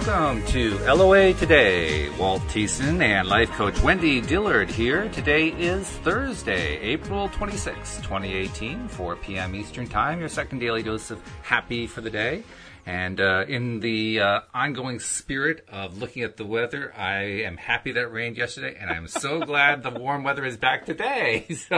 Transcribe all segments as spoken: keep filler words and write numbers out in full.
Welcome to L O A Today. Walt Thiessen and life coach Wendy Dillard here. Today is Thursday, April twenty-sixth, twenty eighteen, four p.m. Eastern Time, your second daily dose of happy for the day. And uh, in the uh, ongoing spirit of looking at the weather, I am happy that it rained yesterday, and I'm so glad the warm weather is back today. So,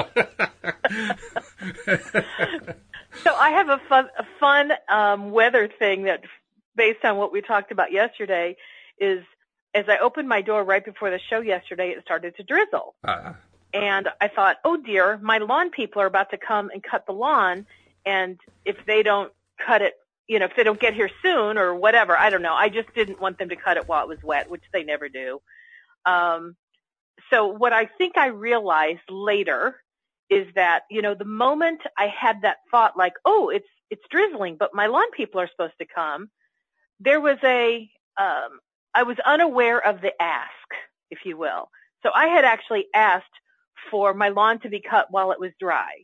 so I have a fun, a fun um, weather thing that, based on what we talked about yesterday, is as I opened my door right before the show yesterday, it started to drizzle. Uh-huh. And I thought, oh dear, my lawn people are about to come and cut the lawn, and if they don't cut it, you know, if they don't get here soon or whatever, I don't know. I just didn't want them to cut it while it was wet, which they never do. Um, so what I think I realized later is that, you know, the moment I had that thought like, oh, it's, it's drizzling, but my lawn people are supposed to come, there was a, um, I was unaware of the ask, if you will. So I had actually asked for my lawn to be cut while it was dry.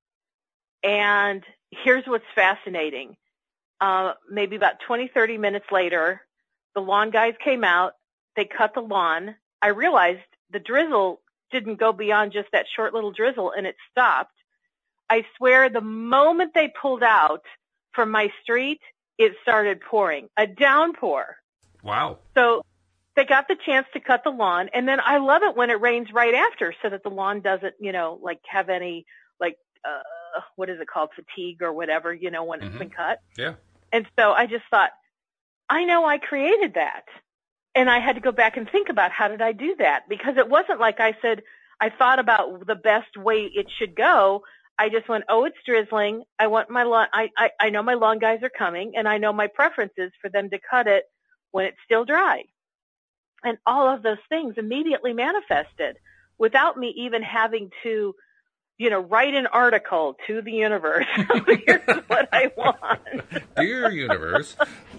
And here's what's fascinating. Uh, maybe about twenty, thirty minutes later, the lawn guys came out. They cut the lawn. I realized the drizzle didn't go beyond just that short little drizzle, and it stopped. I swear the moment they pulled out from my street, it started pouring, a downpour. Wow. So they got the chance to cut the lawn, and then I love it when it rains right after so that the lawn doesn't, you know, like have any, like, uh, what is it called, fatigue or whatever, you know, when mm-hmm. it's been cut. Yeah. And so I just thought, I know I created that. And I had to go back and think about how did I do that? Because it wasn't like I said, I thought about the best way it should go. I just went, oh, it's drizzling. I want my lawn. I, I, I know my lawn guys are coming, and I know my preference is for them to cut it when it's still dry. And all of those things immediately manifested without me even having to, you know, write an article to the universe. Here's what I want. Dear universe.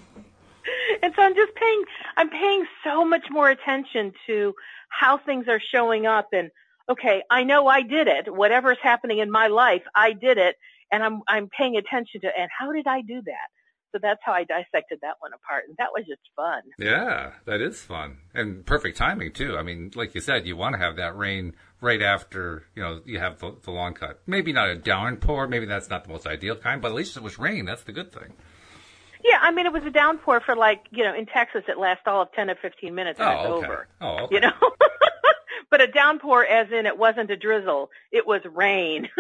And so I'm just paying, I'm paying so much more attention to how things are showing up. And okay, I know I did it. Whatever's happening in my life, I did it. And I'm, I'm paying attention to, and how did I do that? So that's how I dissected that one apart. And that was just fun. Yeah, that is fun. And perfect timing, too. I mean, like you said, you want to have that rain right after, you know, you have the, the lawn cut. Maybe not a downpour. Maybe that's not the most ideal kind, but at least it was rain. That's the good thing. Yeah, I mean, it was a downpour for like, you know, in Texas, it lasts all of ten or fifteen minutes and oh, it's okay. over. Oh, okay. You know? But a downpour as in it wasn't a drizzle. It was rain.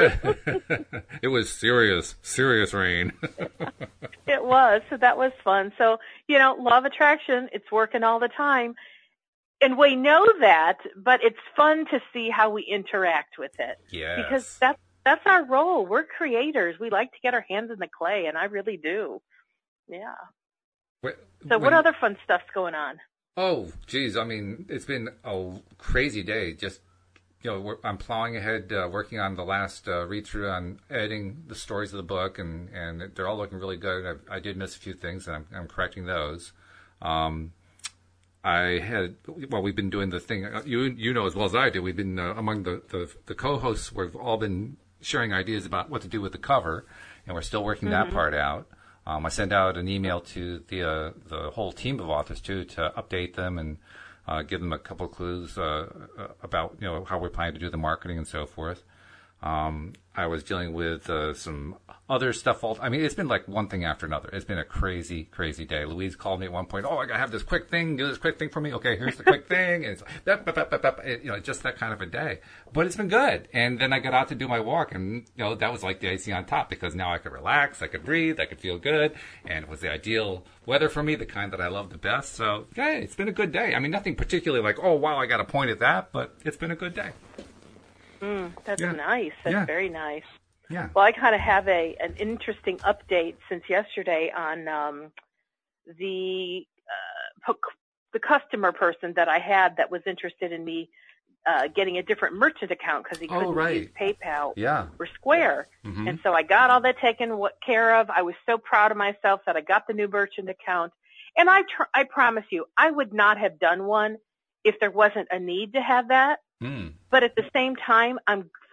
It was serious, serious rain. It was. So that was fun. So, you know, law of attraction, it's working all the time. And we know that, but it's fun to see how we interact with it. Yes. Because that's, that's our role. We're creators. We like to get our hands in the clay, and I really do. Yeah. When, so what when, other fun stuff's going on? Oh, geez. I mean, it's been a crazy day. Just, you know, I'm plowing ahead, uh, working on the last uh, read-through on editing the stories of the book, and, and they're all looking really good. I've, I did miss a few things, and I'm, I'm correcting those. Um, I had, well, we've been doing the thing, you you know as well as I do, we've been, uh, among the, the, the co-hosts, we've all been sharing ideas about what to do with the cover, and we're still working mm-hmm. that part out. Um, I sent out an email to the uh, the whole team of authors, too, to update them and uh, give them a couple of clues uh, about, you know, how we're planning to do the marketing and so forth. Um, I was dealing with uh, some other stuff. All, I mean, it's been like one thing after another. It's been a crazy, crazy day. Louise called me at one point. Oh, I gotta have this quick thing. Do this quick thing for me. Okay, here's the quick thing. And it's like, bep, bep, bep, bep, it, you know, just that kind of a day. But it's been good. And then I got out to do my walk, and you know, that was like the icing on top because now I could relax, I could breathe, I could feel good, and it was the ideal weather for me, the kind that I love the best. So, yeah, it's been a good day. I mean, nothing particularly like, oh wow, I got to point at that, but it's been a good day. Mm, that's yeah. nice. That's yeah. very nice. Yeah. Well, I kind of have a an interesting update since yesterday on um, the uh, the customer person that I had that was interested in me uh, getting a different merchant account because he couldn't oh, right. use PayPal yeah. or Square. Mm-hmm. And so I got all that taken care of. I was so proud of myself that I got the new merchant account. And I tr- I promise you, I would not have done one if there wasn't a need to have that. Mm. But at the same time, I'm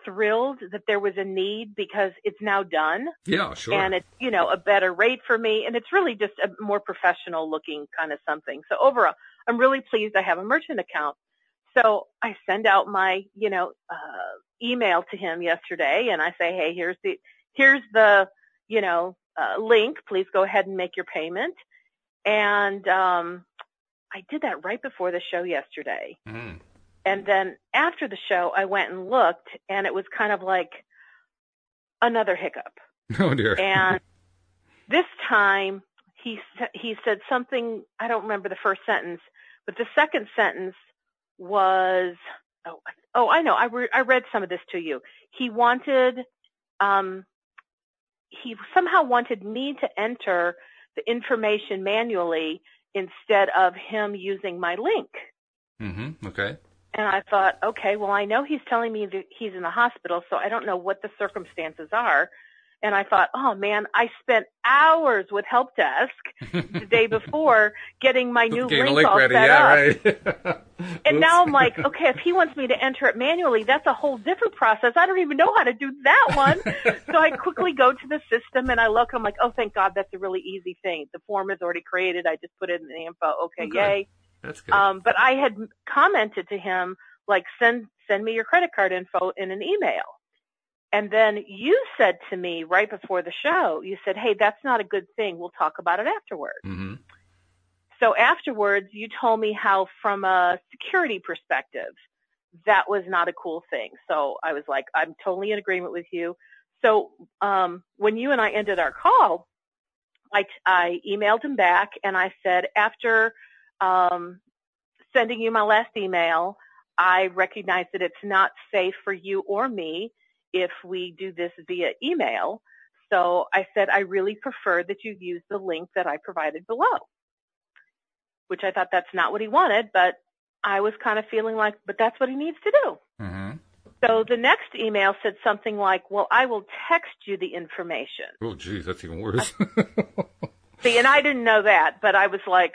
thrilled that there was a need because it's now done. Yeah, sure. And it's, you know, a better rate for me. And it's really just a more professional looking kind of something. So overall, I'm really pleased I have a merchant account. So I send out my, you know, uh, email to him yesterday and I say, hey, here's the, here's the, you know, uh, link. Please go ahead and make your payment. And, um, I did that right before the show yesterday. Mm-hmm. And then after the show, I went and looked, and it was kind of like another hiccup. Oh, dear. And this time, he he said something, I don't remember the first sentence, but the second sentence was, oh, oh I know, I, re- I read some of this to you. He wanted, um, he somehow wanted me to enter the information manually instead of him using my link. Mm-hmm. Okay. And I thought, okay, well, I know he's telling me that he's in the hospital, so I don't know what the circumstances are. And I thought, oh, man, I spent hours with help desk the day before getting my new getting link, link all ready. set Yeah, up. right. And now I'm like, okay, if he wants me to enter it manually, that's a whole different process. I don't even know how to do that one. So I quickly go to the system and I look. I'm like, oh, thank God, that's a really easy thing. The form is already created. I just put it in the info. Okay, okay. Yay. That's good. Um, but I had commented to him, like, send send me your credit card info in an email. And then you said to me right before the show, you said, hey, that's not a good thing. We'll talk about it afterwards. Mm-hmm. So afterwards, you told me how from a security perspective, that was not a cool thing. So I was like, I'm totally in agreement with you. So um, when you and I ended our call, I, I emailed him back and I said, after um, sending you my last email, I recognize that it's not safe for you or me if we do this via email. So I said, I really prefer that you use the link that I provided below, which I thought that's not what he wanted, but I was kind of feeling like, but that's what he needs to do. Mm-hmm. So the next email said something like, well, I will text you the information. Oh, geez, that's even worse. See, and I didn't know that, but I was like,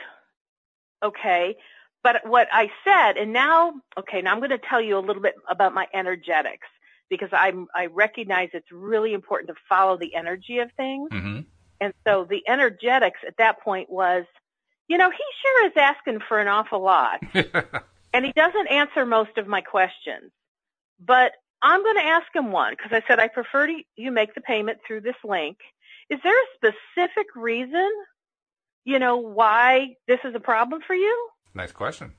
okay. But what I said, and now, okay, now I'm going to tell you a little bit about my energetics because I'm, I recognize it's really important to follow the energy of things. Mm-hmm. And so the energetics at that point was, you know, he sure is asking for an awful lot. And he doesn't answer most of my questions. But I'm going to ask him one because I said, I prefer to, you make the payment through this link. Is there a specific reason, you know, why this is a problem for you? Nice question.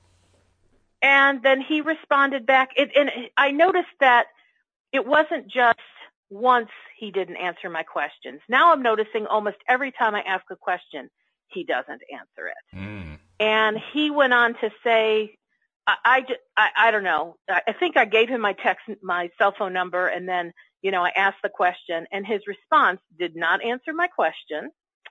And then he responded back. It, and I noticed that it wasn't just once he didn't answer my questions. Now I'm noticing almost every time I ask a question, he doesn't answer it. Mm. And he went on to say, I, I, just, I, I don't know. I think I gave him my text, my cell phone number, and then, you know, I asked the question, and his response did not answer my question.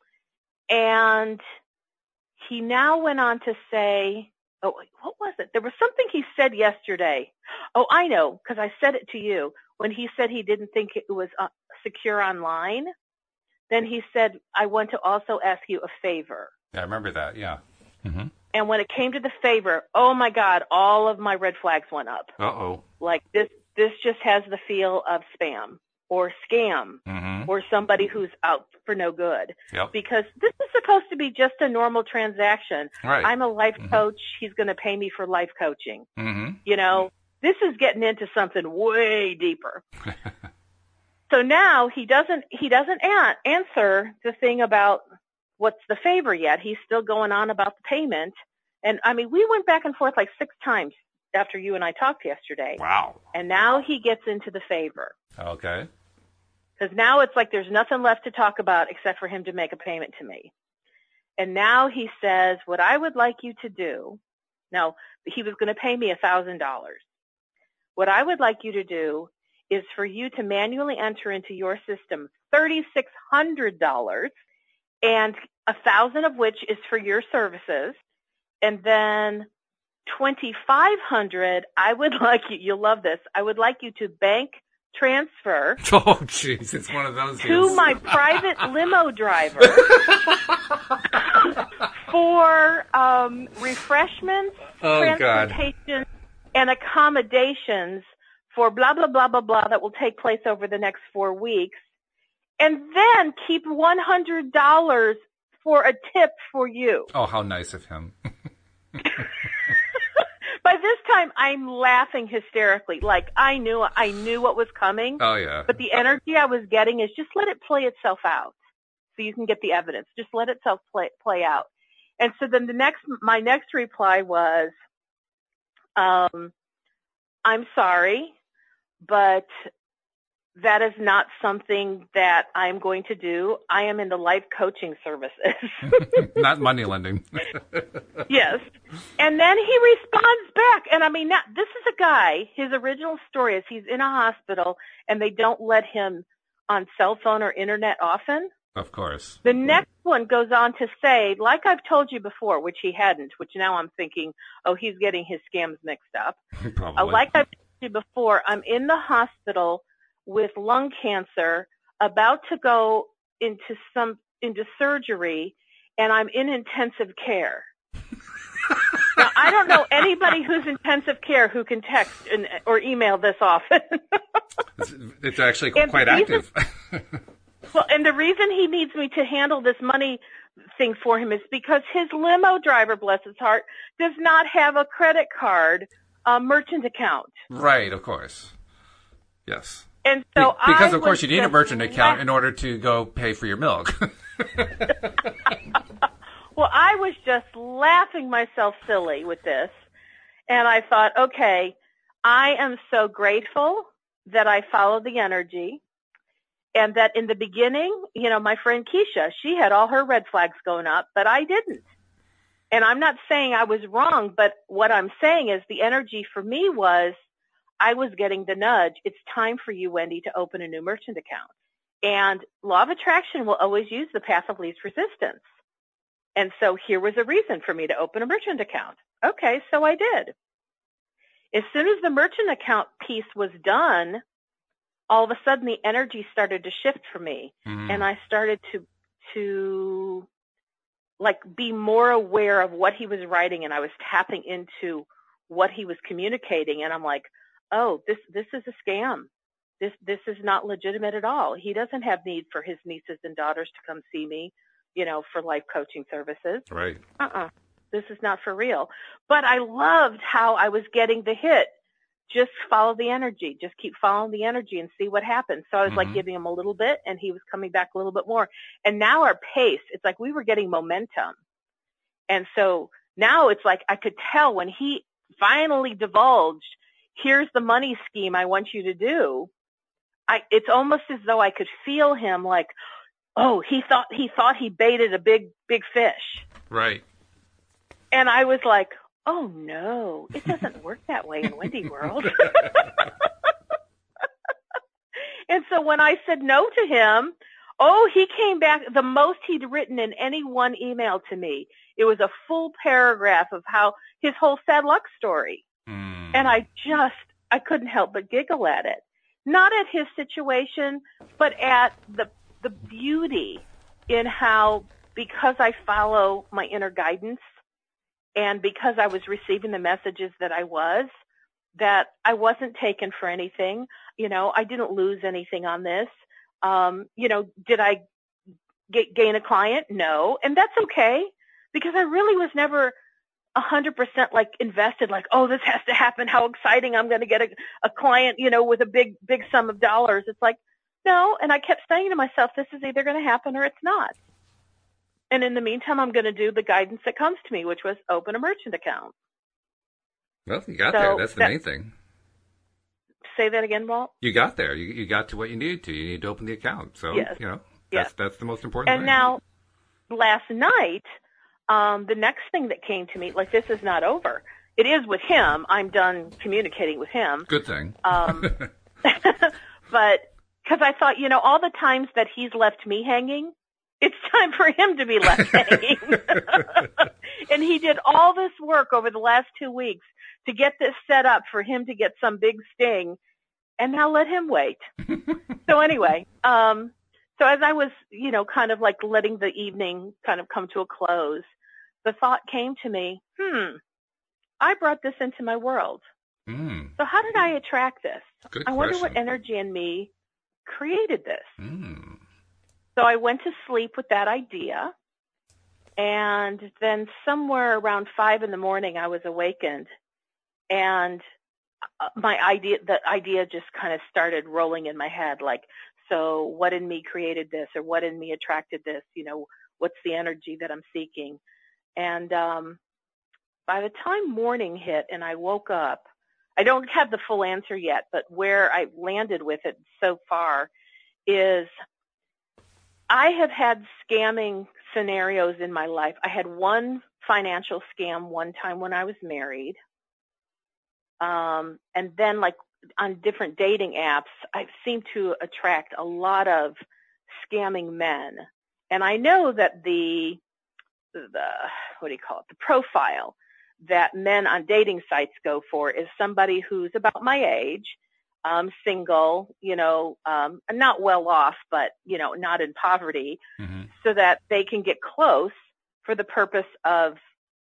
And he now went on to say, oh, what was it? There was something he said yesterday. Oh, I know, because I said it to you. When he said he didn't think it was uh, secure online, then he said, I want to also ask you a favor. Yeah, I remember that, yeah. Mm-hmm. And when it came to the favor, oh, my God, all of my red flags went up. Uh-oh. Like, this this just has the feel of spam or scam mm-hmm. or somebody who's out for no good. Yep. Because this is supposed to be just a normal transaction. Right. I'm a life mm-hmm. coach. He's going to pay me for life coaching. Mm-hmm. You know, this is getting into something way deeper. So now he doesn't he doesn't an- answer the thing about what's the favor yet. He's still going on about the payment. And, I mean, we went back and forth like six times after you and I talked yesterday. Wow. And now he gets into the favor. Okay. Because now it's like there's nothing left to talk about except for him to make a payment to me. And now he says, what I would like you to do, now he was going to pay me one thousand dollars. What I would like you to do is for you to manually enter into your system three thousand six hundred dollars, and one thousand dollars of which is for your services, and then twenty-five hundred dollars, I would like you, you'll love this, I would like you to bank transfer oh, jeez, it's one of those to deals. my private limo driver for um, refreshments, oh, transportation, God. and accommodations for blah, blah, blah, blah, blah that will take place over the next four weeks. And then keep one hundred dollars for a tip for you. Oh, how nice of him. By this time, I'm laughing hysterically. Like, I knew I knew what was coming. Oh, yeah. But the energy I was getting is just let it play itself out so you can get the evidence. Just let itself play, play out. And so then the next, my next reply was, um, I'm sorry, but that is not something that I'm going to do. I am in the life coaching services. Not money lending. Yes. And then he responds back. And I mean, that, this is a guy, his original story is he's in a hospital and they don't let him on cell phone or internet often. Of course. The next one goes on to say, like I've told you before, which he hadn't, which now I'm thinking, oh, he's getting his scams mixed up. Probably. Uh, like I've told you before, I'm in the hospital with lung cancer, about to go into some into surgery, and I'm in intensive care. Now, I don't know anybody who's intensive care who can text and, or email this often. it's, it's actually and quite reason, active. Well, and the reason he needs me to handle this money thing for him is because his limo driver, bless his heart, does not have a credit card uh, merchant account. Right, of course. Yes. And so because, I of course, you need a merchant la- account in order to go pay for your milk. Well, I was just laughing myself silly with this. And I thought, okay, I am so grateful that I followed the energy. And that in the beginning, you know, my friend Keisha, she had all her red flags going up, but I didn't. And I'm not saying I was wrong, but what I'm saying is the energy for me was, I was getting the nudge. It's time for you, Wendy, to open a new merchant account. And law of attraction will always use the path of least resistance. And so here was a reason for me to open a merchant account. Okay, so I did. As soon as the merchant account piece was done, all of a sudden the energy started to shift for me. Mm. And I started to, to like be more aware of what he was writing, and I was tapping into what he was communicating. And I'm like, oh, this, this is a scam. This, this is not legitimate at all. He doesn't have need for his nieces and daughters to come see me, you know, for life coaching services. Right. Uh-uh. This is not for real. But I loved how I was getting the hit. Just follow the energy. Just keep following the energy and see what happens. So I was mm-hmm. like giving him a little bit, and he was coming back a little bit more. And now our pace, it's like we were getting momentum. And so now it's like I could tell when he finally divulged, here's the money scheme I want you to do. I, it's almost as though I could feel him like, oh, he thought he thought he baited a big, big fish. Right. And I was like, oh no, it doesn't work that way in Wendy World. And so when I said no to him, oh, he came back the most he'd written in any one email to me. It was a full paragraph of how his whole sad luck story. Mm. And I just, I couldn't help but giggle at it. Not at his situation, but at the the beauty in how, because I follow my inner guidance and because I was receiving the messages that I was, that I wasn't taken for anything. You know, I didn't lose anything on this. Um, you know, did I get, gain a client? No. And that's okay, because I really was never a hundred percent like invested, like, oh, this has to happen. How exciting. I'm going to get a, a client, you know, with a big, big sum of dollars. It's like, no. And I kept saying to myself, this is either going to happen or it's not. And in the meantime, I'm going to do the guidance that comes to me, which was open a merchant account. Well, you got so there. That's the that, main thing. Say that again, Walt? You got there. You, you got to what you needed to. You need to open the account. So, yes. you know, that's, yes. that's the most important and thing. And now, last night, um, the next thing that came to me, like, this is not over. It is with him. I'm done communicating with him. Good thing. Um, but because I thought, you know, all the times that he's left me hanging, it's time for him to be left hanging. And he did all this work over the last two weeks to get this set up for him to get some big sting, and now let him wait. So anyway, um, so as I was, you know, kind of like letting the evening kind of come to a close, the thought came to me, hmm, I brought this into my world. Mm. So how did I attract this? Good I wonder question. what energy in me created this. Mm. So I went to sleep with that idea. And then somewhere around five in the morning, I was awakened. And my idea, the idea just kind of started rolling in my head. Like, so what in me created this, or what in me attracted this? You know, what's the energy that I'm seeking? And um, by the time morning hit and I woke up, I don't have the full answer yet, but where I landed with it so far is I have had scamming scenarios in my life. I had one financial scam one time when I was married. Um, and then like on different dating apps, I seem to attract a lot of scamming men. And I know that the, the, what do you call it? The profile that men on dating sites go for is somebody who's about my age, um, single, you know, um, not well off, but, you know, not in poverty, mm-hmm. so that they can get close for the purpose of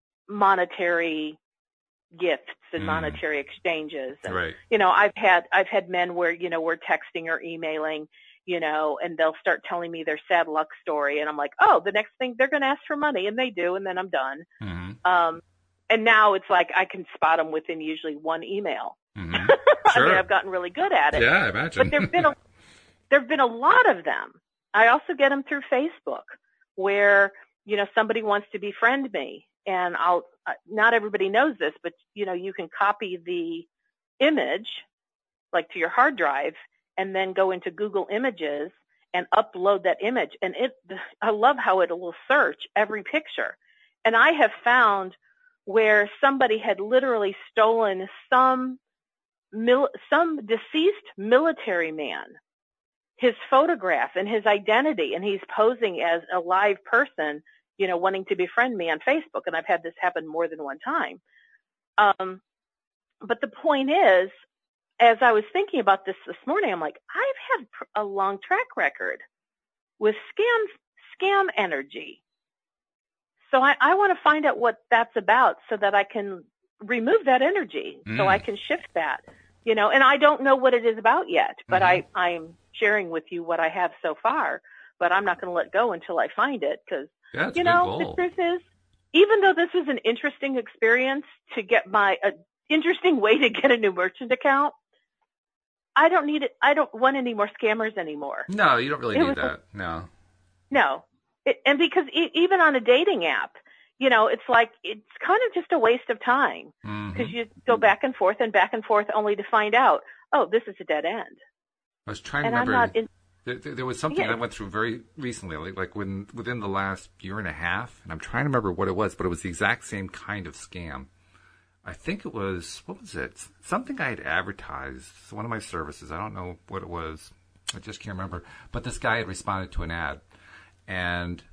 monetary gifts and mm. monetary exchanges. And, right. you know, I've had, I've had men where, you know, we're texting or emailing, you know, and they'll start telling me their sad luck story. And I'm like, oh, the next thing they're going to ask for money. And they do. And then I'm done. Mm-hmm. Um, and now it's like I can spot them within usually one email. Mm-hmm. I Sure. mean, I've gotten really good at it. Yeah, I imagine. But there've been a, there've been a lot of them. I also get them through Facebook where, you know, somebody wants to befriend me, and I'll, uh, not everybody knows this, but, you know, you can copy the image like to your hard drive and then go into Google Images and upload that image. And it, I love how it will search every picture. And I have found where somebody had literally stolen some mil, some deceased military man, his photograph and his identity, and he's posing as a live person, you know, wanting to befriend me on Facebook. And I've had this happen more than one time. Um, but the point is, as I was thinking about this this morning, I'm like, I've had a long track record with scam, scam energy. So I, I want to find out what that's about so that I can remove that energy, mm. so I can shift that, you know, and I don't know what it is about yet, but mm-hmm. I, I'm sharing with you what I have so far, but I'm not going to let go until I find it because, yeah, you know, the truth is, even though this is an interesting experience to get my, uh, interesting way to get a new merchant account, I don't need it. I don't want any more scammers anymore. No, you don't really it need that. A, no. No. It, and because e- even on a dating app, you know, it's like, it's kind of just a waste of time because mm-hmm. you go back and forth and back and forth only to find out, oh, this is a dead end. I was trying and to remember. I'm not in, there, there was something yeah. I went through very recently, like, like when, within the last year and a half, and I'm trying to remember what it was, but it was the exact same kind of scam. I think it was, what was it? Something I had advertised, one of my services. I don't know what it was. I just can't remember. But this guy had responded to an ad. And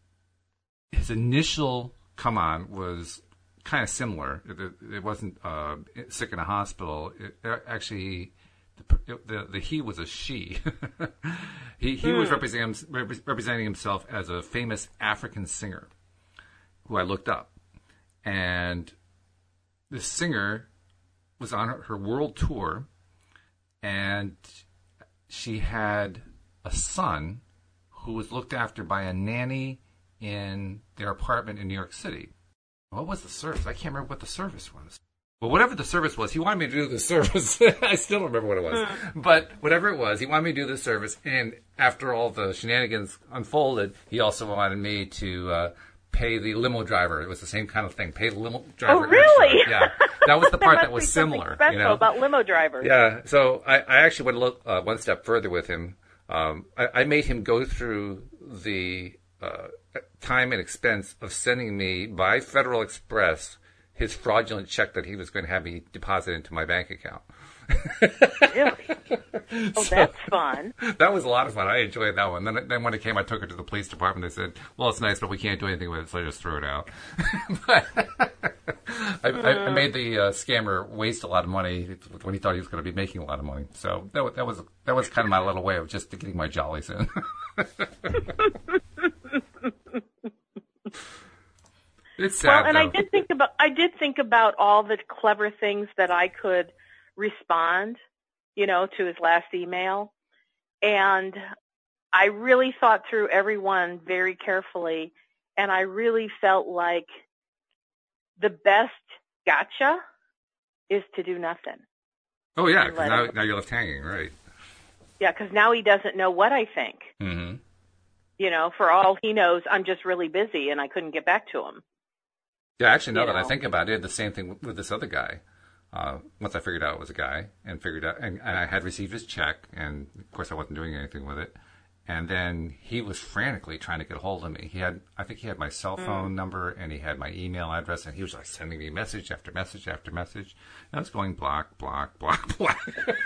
his initial come on was kind of similar. It, it wasn't uh, sick in a hospital. It, it actually, the, the, the he was a she. he he mm. was representing, representing himself as a famous African singer who I looked up. And this singer was on her, her world tour, and she had a son who was looked after by a nanny in their apartment in New York City. What was the service? I can't remember what the service was. Well, whatever the service was, he wanted me to do the service. I still don't remember what it was. But whatever it was, he wanted me to do the service. And after all the shenanigans unfolded, he also wanted me to uh, pay the limo driver. It was the same kind of thing. Pay the limo driver. Oh, really? Extra. Yeah. That was the part that was be similar. Special you know? about limo drivers. Yeah. So I, I actually went a little, uh, one step further with him. Um, I, I made him go through the uh, time and expense of sending me by Federal Express his fraudulent check that he was going to have me deposit into my bank account. Really? Oh, so, that's fun. That was a lot of fun. I enjoyed that one. Then, then when it came, I took it to the police department. They said, well, it's nice, but we can't do anything with it, so I just threw it out. But I, mm. I, I made the uh, scammer waste a lot of money when he thought he was going to be making a lot of money. So that, that was that was kind of my little way of just getting my jollies in. It's sad, well, and though. I did think about, I did think about all the clever things that I could respond, you know, to his last email. And I really thought through every one very carefully. And I really felt like the best gotcha is to do nothing. Oh, yeah, because now, now you're left hanging, right? Yeah, because now he doesn't know what I think. Mm-hmm. You know, for all he knows, I'm just really busy and I couldn't get back to him. Yeah, actually, now you that know? I think about it, the same thing with, with this other guy. Uh, once I figured out it was a guy, and figured out, and, and I had received his check, and of course I wasn't doing anything with it. And then he was frantically trying to get a hold of me. He had, I think he had my cell phone mm. number, and he had my email address, and he was like sending me message after message after message. And I was going block, block, block, block.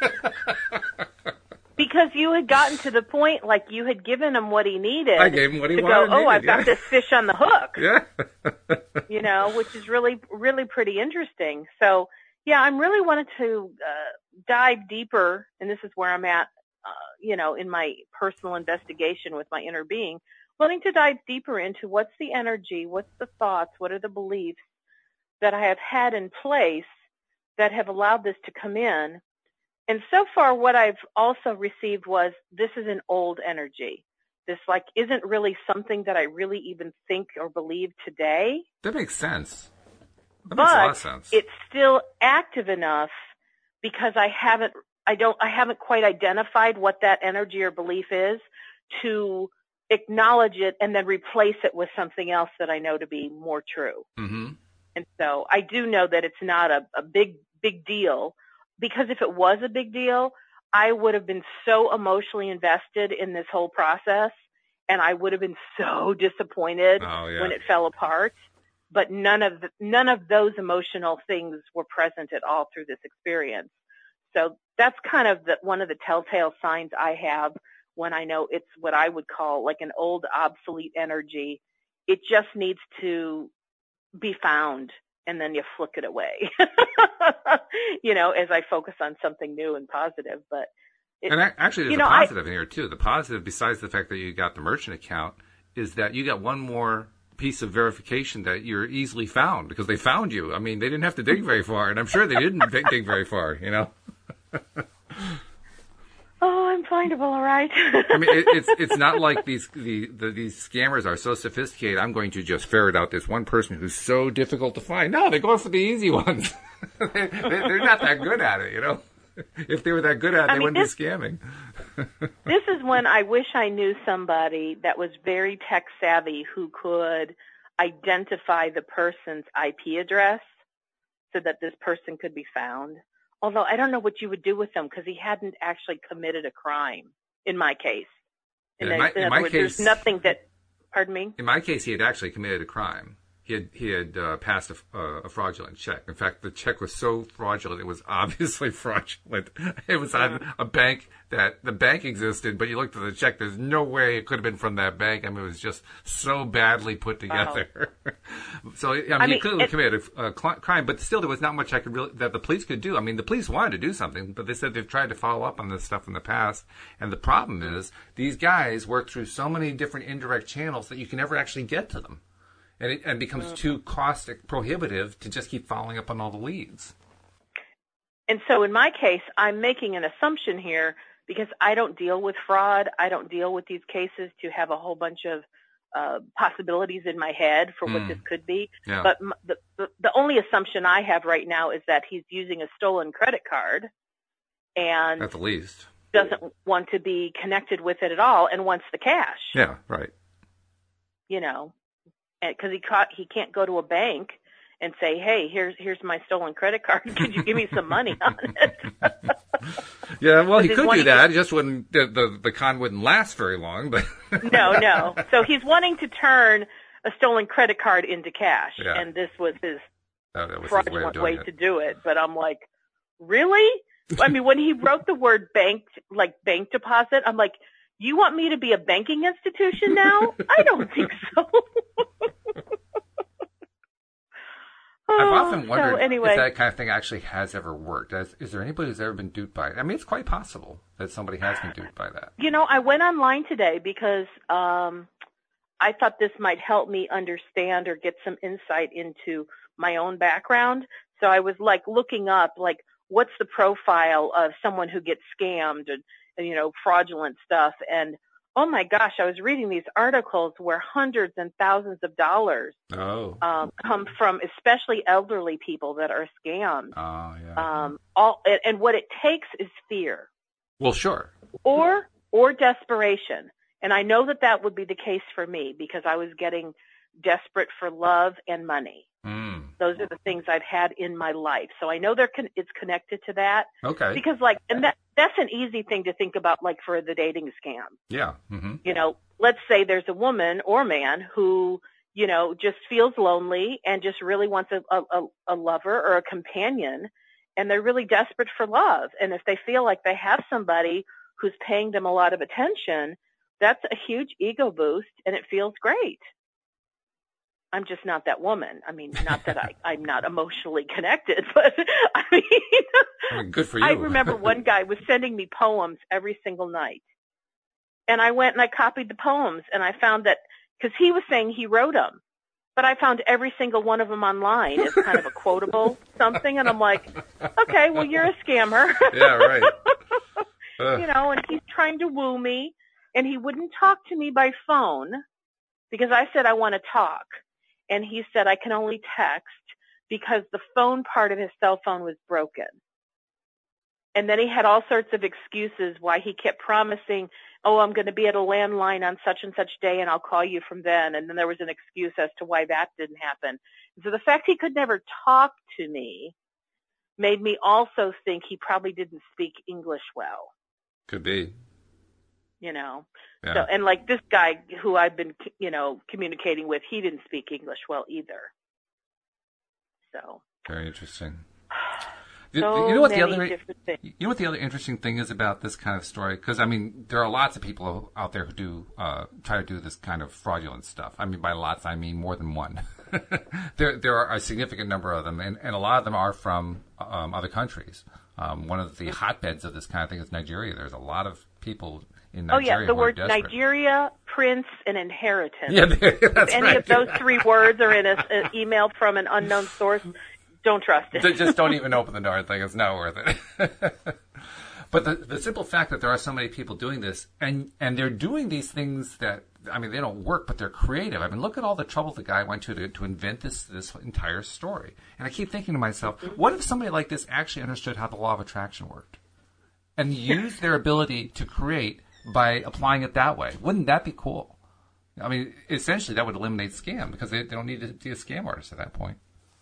Because you had gotten to the point, like you had given him what he needed. I gave him what he to wanted. Go, oh, needed, I've yeah. got this fish on the hook. Yeah. You know, which is really, really pretty interesting. So, yeah, I'm really wanted to uh, dive deeper, and this is where I'm at, uh, you know, in my personal investigation with my inner being, wanting to dive deeper into what's the energy, what's the thoughts, what are the beliefs that I have had in place that have allowed this to come in. And so far, what I've also received was, this is an old energy. This, like, isn't really something that I really even think or believe today. That makes sense. That but makes a lot of sense. It's still active enough because I haven't, I don't, I haven't quite identified what that energy or belief is to acknowledge it and then replace it with something else that I know to be more true. Mm-hmm. And so I do know that it's not a, a big, big deal. Because if it was a big deal, I would have been so emotionally invested in this whole process, and I would have been so disappointed oh, yeah. when it fell apart. But none of the, none of those emotional things were present at all through this experience. So that's kind of the, one of the telltale signs I have when I know it's what I would call like an old, obsolete energy. It just needs to be found. And then you flick it away, you know, as I focus on something new and positive. But it, and I, actually, there's you know, a positive I, in here too. The positive, besides the fact that you got the merchant account, is that you got one more piece of verification that you're easily found because they found you. I mean, they didn't have to dig very far, and I'm sure they didn't dig very far. You know. Oh, I'm findable, all right. I mean, it, it's it's not like these the, the these scammers are so sophisticated. I'm going to just ferret out this one person who's so difficult to find. No, they're going for the easy ones. they, they're not that good at it, you know. If they were that good at it, I they mean, wouldn't this, be scamming. This is when I wish I knew somebody that was very tech savvy who could identify the person's I P address so that this person could be found. Although I don't know what you would do with him because he hadn't actually committed a crime in my case. In, in, my, in, in other my words, case, there's nothing that, pardon me? In my case, he had actually committed a crime. He had he had uh, passed a, uh, a fraudulent check. In fact, the check was so fraudulent, it was obviously fraudulent. It was on a bank that the bank existed, but you looked at the check, there's no way it could have been from that bank. I mean, it was just so badly put together. Wow. So, I mean, I mean, he clearly it, committed a, a crime, but still there was not much I could really, that the police could do. I mean, the police wanted to do something, but they said they've tried to follow up on this stuff in the past. And the problem is, these guys work through so many different indirect channels that you can never actually get to them. And it and becomes mm-hmm. too cost prohibitive to just keep following up on all the leads. And so in my case, I'm making an assumption here because I don't deal with fraud. I don't deal with these cases to have a whole bunch of uh, possibilities in my head for what mm. this could be. Yeah. But m- the, the, the only assumption I have right now is that he's using a stolen credit card and at the least doesn't want to be connected with it at all and wants the cash. Yeah, right. You know. Because he caught, he can't go to a bank and say, "Hey, here's here's my stolen credit card. Could you give me some money on it?" Yeah, well, he could do that. To, just wouldn't the, the the con wouldn't last very long. But no, no. So he's wanting to turn a stolen credit card into cash, yeah. and this was his oh, was fraudulent his way, way to do it. But I'm like, really? I mean, when he wrote the word bank, like bank deposit, I'm like, you want me to be a banking institution now? I don't think so. I've often wondered so anyway. if that kind of thing actually has ever worked. Is, is there anybody who's ever been duped by it? I mean, it's quite possible that somebody has been duped by that. You know, I went online today because um, I thought this might help me understand or get some insight into my own background. So I was like looking up, like, what's the profile of someone who gets scammed and, and, you know, fraudulent stuff. And oh my gosh, I was reading these articles where hundreds and thousands of dollars oh. um, come from especially elderly people that are scammed. Oh, yeah. Um, all, and, and what it takes is fear. Well, sure. Or, or desperation. And I know that that would be the case for me because I was getting desperate for love and money. Mm. Those are the things I've had in my life. So I know they're con- it's connected to that. Okay. Because like, and that, that's an easy thing to think about, like for the dating scam. Yeah. Mm-hmm. You know, let's say there's a woman or man who, you know, just feels lonely and just really wants a, a, a lover or a companion, and they're really desperate for love. And if they feel like they have somebody who's paying them a lot of attention, that's a huge ego boost, and it feels great. I'm just not that woman. I mean, not that I, I'm not emotionally connected, but I mean, I mean, good for you. I remember one guy was sending me poems every single night. And I went and I copied the poems, and I found that, because he was saying he wrote them, but I found every single one of them online as kind of a quotable something, and I'm like, okay, well, you're a scammer. Yeah, right. Uh. You know, and he's trying to woo me, and he wouldn't talk to me by phone because I said I want to talk. And he said, I can only text because the phone part of his cell phone was broken. And then he had all sorts of excuses why he kept promising, oh, I'm going to be at a landline on such and such day and I'll call you from then. And then there was an excuse as to why that didn't happen. And so the fact he could never talk to me made me also think he probably didn't speak English well. Could be. You know, yeah. So, and like this guy who I've been, you know, communicating with, he didn't speak English well either. So. Very interesting. So you know what many the other different things. You know what the other interesting thing is about this kind of story? Because I mean, there are lots of people out there who do uh, try to do this kind of fraudulent stuff. I mean, by lots, I mean more than one. there, there are a significant number of them, and, and a lot of them are from um, other countries. Um, one of the hotbeds of this kind of thing is Nigeria. There's a lot of people in Nigeria. Oh yeah, the word desperate. Nigeria, prince, and inheritance. Yeah, that's if any right. of those three words are in an email from an unknown source, don't trust it. Just don't even open the darn thing. It's not worth it. But the, the simple fact that there are so many people doing this, and, and they're doing these things that, I mean, they don't work, but they're creative. I mean, look at all the trouble the guy went to to, to invent this, this entire story. And I keep thinking to myself, what if somebody like this actually understood how the law of attraction worked and used their ability to create by applying it that way? Wouldn't that be cool? I mean, essentially, that would eliminate scam because they, they don't need to be a scam artist at that point.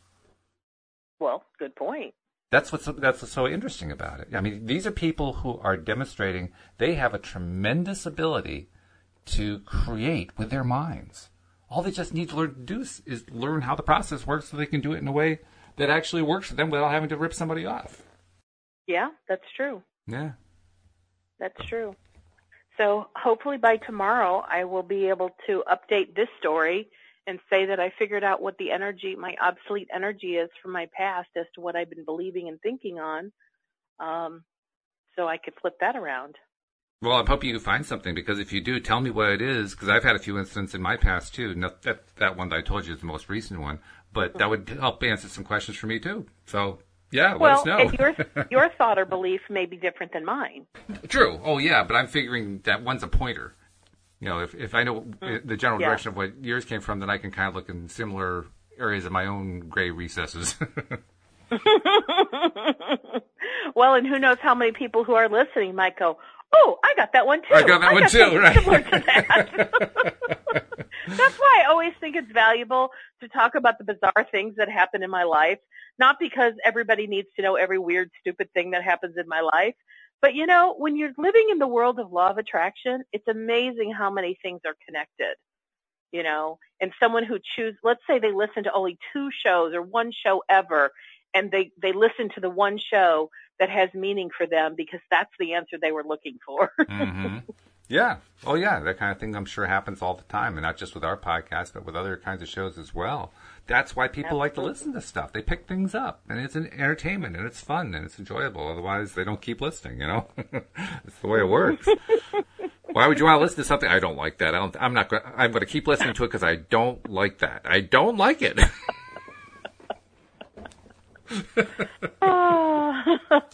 Well, good point. That's what's that's what's so interesting about it. I mean, these are people who are demonstrating they have a tremendous ability to create with their minds. All they just need to learn to do is, is learn how the process works so they can do it in a way that actually works for them without having to rip somebody off. Yeah, that's true. Yeah. That's true. So hopefully by tomorrow I will be able to update this story and say that I figured out what the energy, my obsolete energy is from my past as to what I've been believing and thinking on, um, so I could flip that around. Well, I hope you find something, because if you do, tell me what it is, because I've had a few incidents in my past, too. Not that, that one that I told you is the most recent one, but that would help answer some questions for me, too. So, yeah, let well, us know. And your, your thought or belief may be different than mine. True. Oh, yeah, but I'm figuring that one's a pointer. You know, if, if I know mm. the general yeah. direction of what yours came from, then I can kind of look in similar areas of my own gray recesses. Well, and who knows how many people who are listening might go, oh, I got that one too. I got that I one got too, right. Similar to that. That's why I always think it's valuable to talk about the bizarre things that happen in my life, not because everybody needs to know every weird, stupid thing that happens in my life. But, you know, when you're living in the world of law of attraction, it's amazing how many things are connected, you know, and someone who chooses, let's say they listen to only two shows or one show ever, and they, they listen to the one show that has meaning for them because that's the answer they were looking for. Mm-hmm. Yeah. Oh, yeah. That kind of thing I'm sure happens all the time, and not just with our podcast, but with other kinds of shows as well. That's why people Absolutely. like to listen to stuff. They pick things up, and it's an entertainment, and it's fun, and it's enjoyable. Otherwise, they don't keep listening, you know? It's the way it works. Why would you want to listen to something? I don't like that. I don't, I'm not going I'm going to keep listening to it because I don't like that. I don't like it. Oh.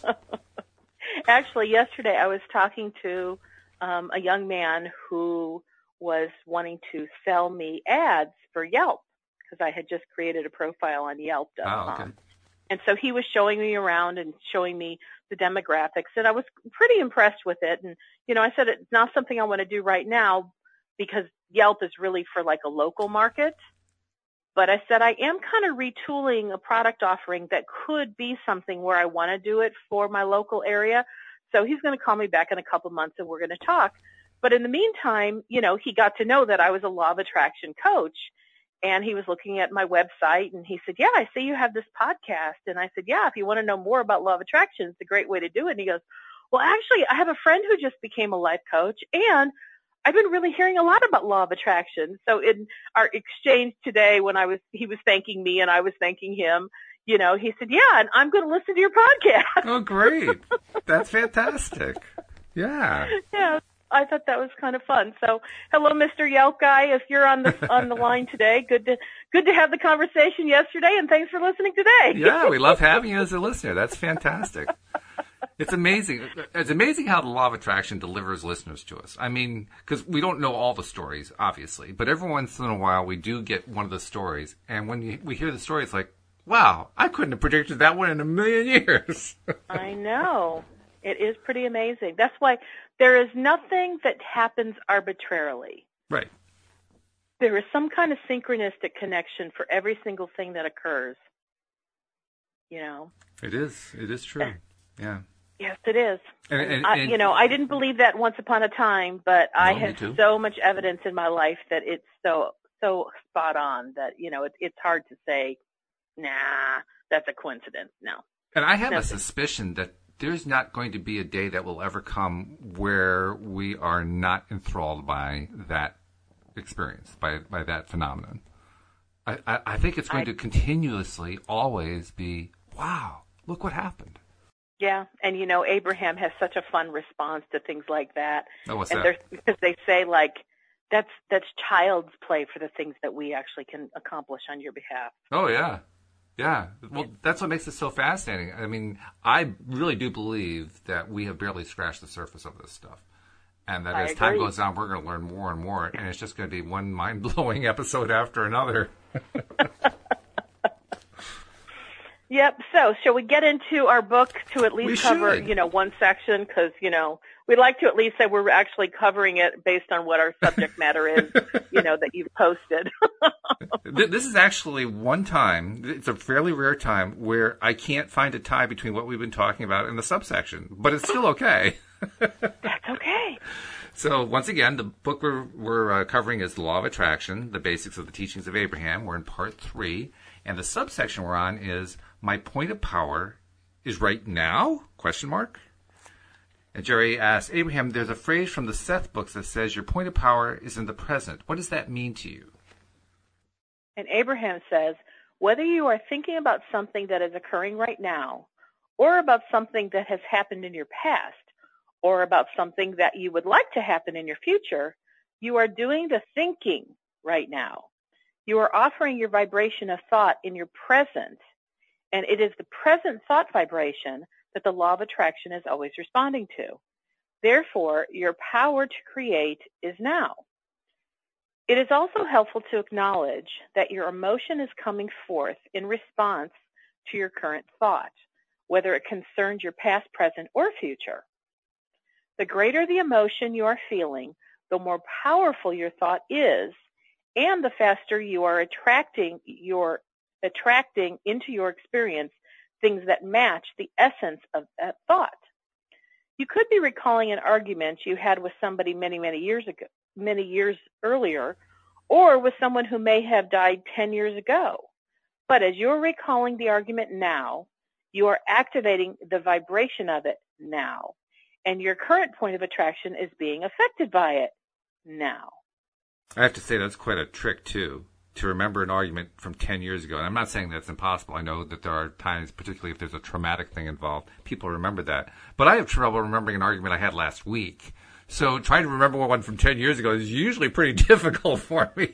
Actually, yesterday I was talking to um, a young man who was wanting to sell me ads for Yelp because I had just created a profile on Yelp dot com. Oh, okay. And so he was showing me around and showing me the demographics, and I was pretty impressed with it. And, you know, I said it's not something I want to do right now because Yelp is really for like a local market. But I said I am kind of retooling a product offering that could be something where I want to do it for my local area. So he's going to call me back in a couple months and we're going to talk. But in the meantime, you know, he got to know that I was a law of attraction coach. And he was looking at my website and he said, yeah, I see you have this podcast. And I said, yeah, if you want to know more about law of attraction, it's a great way to do it. And he goes, well, actually, I have a friend who just became a life coach and I've been really hearing a lot about law of attraction. So in our exchange today, when I was, he was thanking me and I was thanking him, you know, he said, yeah, and I'm going to listen to your podcast. Oh, great. That's fantastic. Yeah. Yeah. I thought that was kind of fun. So, hello, Mister Yelp guy. If you're on the on the line today, good to good to have the conversation yesterday, and thanks for listening today. Yeah, we love having you as a listener. That's fantastic. It's amazing. It's amazing how the law of attraction delivers listeners to us. I mean, because we don't know all the stories, obviously, but every once in a while we do get one of the stories, and when you, we hear the story, it's like, wow, I couldn't have predicted that one in a million years. I know. It is pretty amazing. That's why there is nothing that happens arbitrarily. Right. There is some kind of synchronistic connection for every single thing that occurs. You know? It is. It is true. Yeah. Yes, it is. And, and, and, I, you know, I didn't believe that once upon a time, but I no, have so much evidence in my life that it's so so spot on that, you know, it, it's hard to say, nah, that's a coincidence. No. And I have that's a suspicion that there's not going to be a day that will ever come where we are not enthralled by that experience, by by that phenomenon. I, I, I think it's going I, to continuously always be, wow, look what happened. Yeah, and you know, Abraham has such a fun response to things like that. Oh, what's and that? Because they say, like, that's that's child's play for the things that we actually can accomplish on your behalf. Oh, yeah. Yeah, well, that's what makes it so fascinating. I mean, I really do believe that we have barely scratched the surface of this stuff. And that I as agree. time goes on, we're going to learn more and more. And it's just going to be one mind-blowing episode after another. Yep. So shall we get into our book to at least we cover, should. you know, one section? Because, you know, we'd like to at least say we're actually covering it based on what our subject matter is, you know, that you've posted. This is actually one time, it's a fairly rare time, where I can't find a tie between what we've been talking about and the subsection. But it's still okay. That's okay. So once again, the book we're, we're uh, covering is The Law of Attraction, the basics of the teachings of Abraham. We're in part three. And the subsection we're on is My Point of Power is Right Now? Question mark. And Jerry asks, Abraham, there's a phrase from the Seth books that says your point of power is in the present. What does that mean to you? And Abraham says, whether you are thinking about something that is occurring right now, or about something that has happened in your past, or about something that you would like to happen in your future, you are doing the thinking right now. You are offering your vibration of thought in your present, and it is the present thought vibration that the law of attraction is always responding to. Therefore, your power to create is now. It is also helpful to acknowledge that your emotion is coming forth in response to your current thought, whether it concerns your past, present, or future. The greater the emotion you are feeling, the more powerful your thought is, and the faster you are attracting your attracting into your experience things that match the essence of that thought. You could be recalling an argument you had with somebody many, many years ago, many years earlier, or with someone who may have died ten years ago. But as you're recalling the argument now, you are activating the vibration of it now, and your current point of attraction is being affected by it now. I have to say that's quite a trick, too, to remember an argument from ten years ago. And I'm not saying that's impossible. I know that there are times, particularly if there's a traumatic thing involved, people remember that. But I have trouble remembering an argument I had last week. So trying to remember one from ten years ago is usually pretty difficult for me.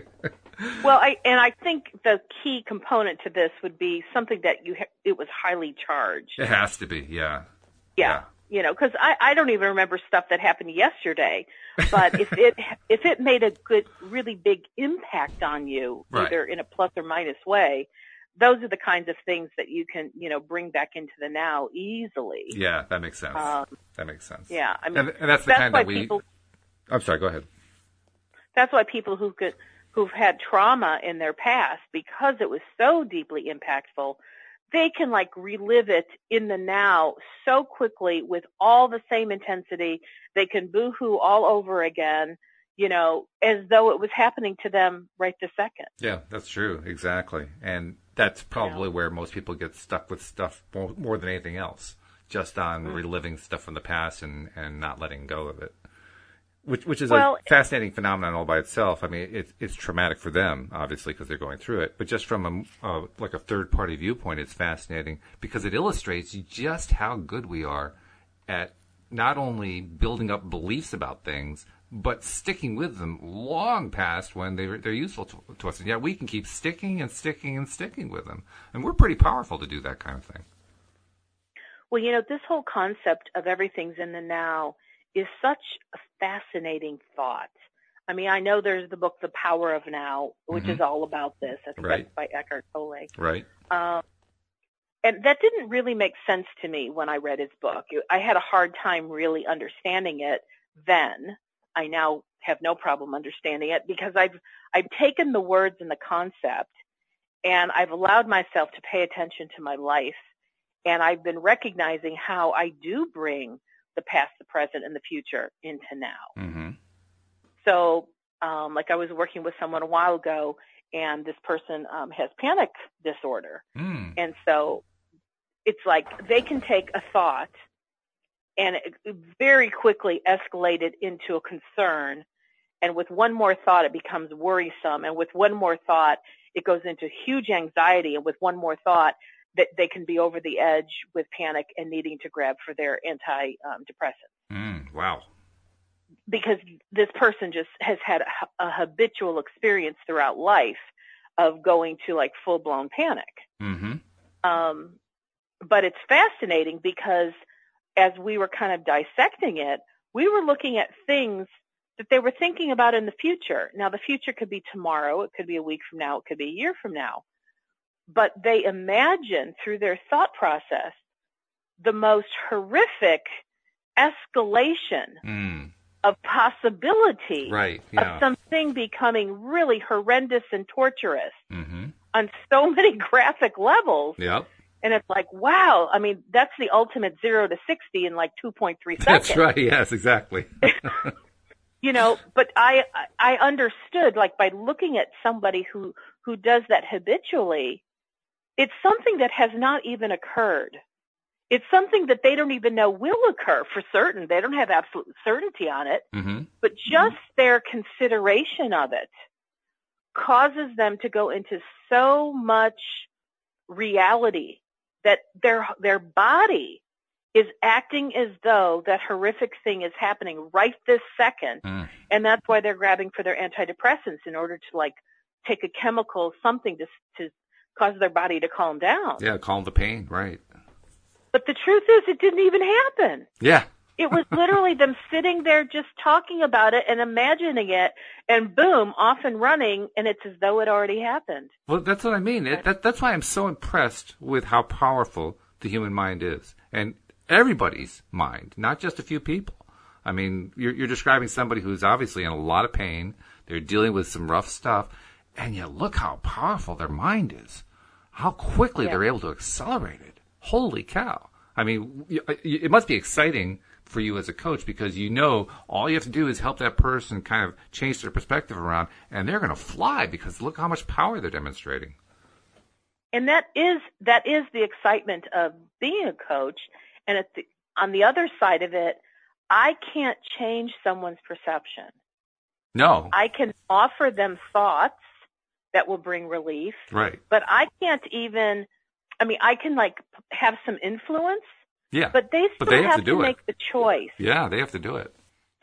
Well, I and I think the key component to this would be something that you ha- it was highly charged. It has to be, yeah. Yeah, yeah. you know, because I, I don't even remember stuff that happened yesterday. But if it if it made a good, really big impact on you, right. either in a plus or minus way, those are the kinds of things that you can, you know, bring back into the now easily. Yeah, that makes sense. Um, that makes sense. Yeah, I mean, and, and that's the that's kind why that we. People, I'm sorry. Go ahead. That's why people who could. who've had trauma in their past, because it was so deeply impactful, they can like relive it in the now so quickly with all the same intensity. They can boohoo all over again, you know, as though it was happening to them right this second. Yeah, that's true. Exactly. And that's probably yeah. where most people get stuck with stuff more, more than anything else, just on mm-hmm. reliving stuff from the past and, and not letting go of it. Which, which is well, a fascinating phenomenon all by itself. I mean, it's it's traumatic for them, obviously, because they're going through it. But just from a uh, like a third party viewpoint, it's fascinating because it illustrates just how good we are at not only building up beliefs about things, but sticking with them long past when they they're useful to, to us. And yeah, we can keep sticking and sticking and sticking with them, and we're pretty powerful to do that kind of thing. Well, you know, this whole concept of everything's in the now is such a fascinating thought. I mean, I know there's the book, The Power of Now, which mm-hmm. is all about this. I think right. that's by Eckhart Tolle. Right. Um, and that didn't really make sense to me when I read his book. I had a hard time really understanding it then. I now have no problem understanding it because I've I've taken the words and the concept and I've allowed myself to pay attention to my life. And I've been recognizing how I do bring the past, the present, and the future into now. Mm-hmm. So, um, like I was working with someone a while ago, and this person um, has panic disorder. Mm. And so it's like they can take a thought and it very quickly escalate it into a concern. And with one more thought, it becomes worrisome. And with one more thought, it goes into huge anxiety. And with one more thought, that they can be over the edge with panic and needing to grab for their antidepressants. Mm, wow. Because this person just has had a, a habitual experience throughout life of going to like full-blown panic. Mm-hmm. Um, but it's fascinating because as we were kind of dissecting it, we were looking at things that they were thinking about in the future. Now, the future could be tomorrow. It could be a week from now. It could be a year from now. But they imagine through their thought process the most horrific escalation mm. of possibility right, yeah. of something becoming really horrendous and torturous mm-hmm. on so many graphic levels. Yep. And it's like, wow, I mean, that's the ultimate zero to sixty in like two point three seconds. That's right, yes, exactly. You know, but I I understood, like, by looking at somebody who, who does that habitually, it's something that has not even occurred. It's something that they don't even know will occur for certain. They don't have absolute certainty on it. Mm-hmm. But just their consideration of it causes them to go into so much reality that their their body is acting as though that horrific thing is happening right this second. Mm. And that's why they're grabbing for their antidepressants in order to, like, take a chemical, something to to cause their body to calm down. Yeah, calm the pain, right. But the truth is, it didn't even happen. Yeah. It was literally them sitting there just talking about it and imagining it, and boom, off and running, and it's as though it already happened. Well, that's what I mean. It, that, that's why I'm so impressed with how powerful the human mind is. And everybody's mind, not just a few people. I mean, you're, you're describing somebody who's obviously in a lot of pain. They're dealing with some rough stuff. And yet look how powerful their mind is. How quickly yeah. they're able to accelerate it. Holy cow. I mean, it must be exciting for you as a coach because you know all you have to do is help that person kind of change their perspective around, and they're going to fly because look how much power they're demonstrating. And that is that is the excitement of being a coach. And at the, on the other side of it, I can't change someone's perception. No. I can offer them thoughts that will bring relief. Right. But I can't even, I mean, I can like have some influence. Yeah. But they still but they have, have to, do to make it. the choice. Yeah, they have to do it.